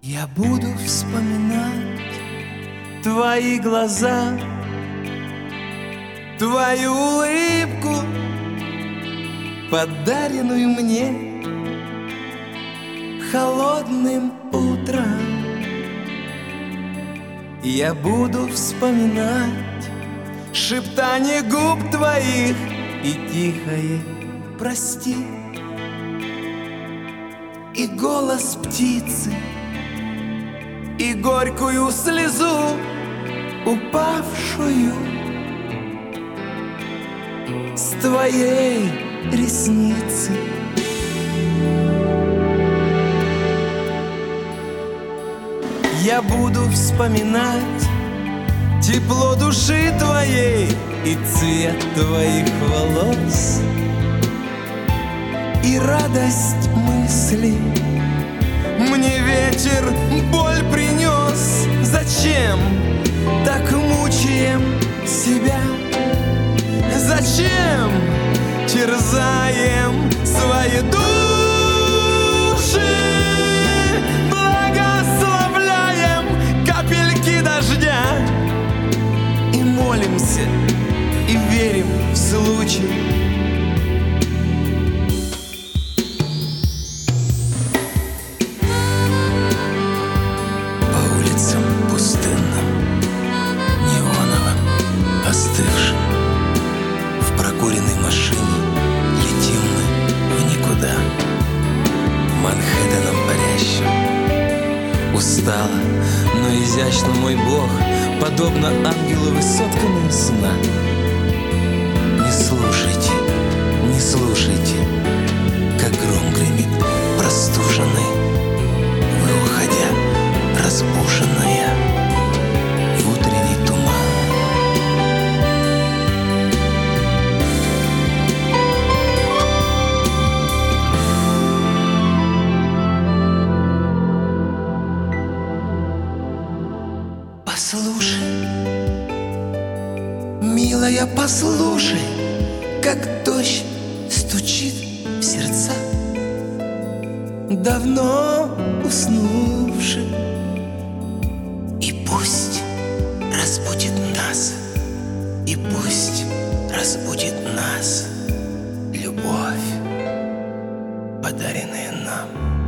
Я буду вспоминать твои глаза, твою улыбку, подаренную мне холодным утром. Я буду вспоминать шептание губ твоих и тихое «прости», и голос птицы, и горькую слезу, упавшую с твоей ресницы. Я буду вспоминать тепло души твоей и цвет твоих волос, и радость мысли. Мне ветер боль принес. Зачем так мучаем себя? Зачем терзаем свои души? Благословляем капельки дождя и молимся, и верим в случай. Остывшим в прокуренной машине летим мы в никуда, Манхэттеном парящим. Устало, но изящно, мой Бог, подобно ангелу высотками сна. Не слушайте, не слушайте, как гром гремит простуженный, вы, уходя, разбуженная в утренний туман. Послушай, милая, послушай, как дождь стучит в сердца давно уснувших, и пусть разбудит нас, и пусть разбудит нас любовь, подаренная нам.